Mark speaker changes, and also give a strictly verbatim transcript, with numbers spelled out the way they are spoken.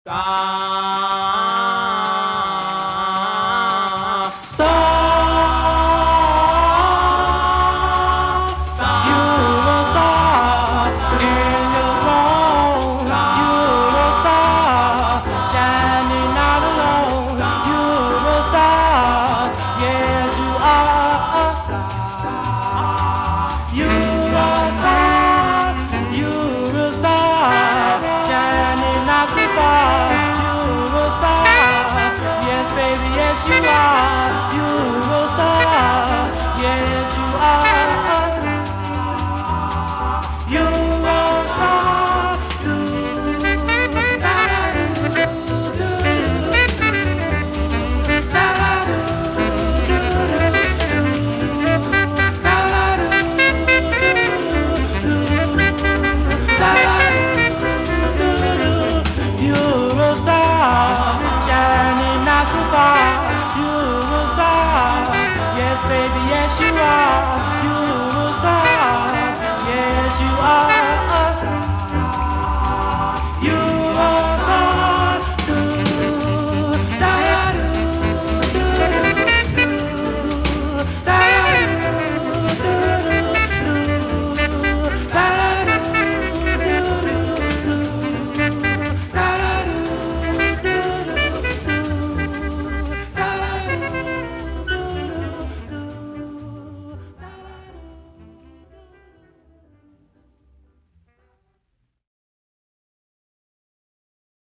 Speaker 1: Star, star, you're a star in your throne. You're a star shining out alone. You're a star, yes you are. You're a star, you're a star shining out so far. You're a star, yes baby, yes you are. You're a star, yes you are. You're a star, do da da do do da da do do da da do da da do. You're a star shining not so far. You're a star, yes baby, yes you are.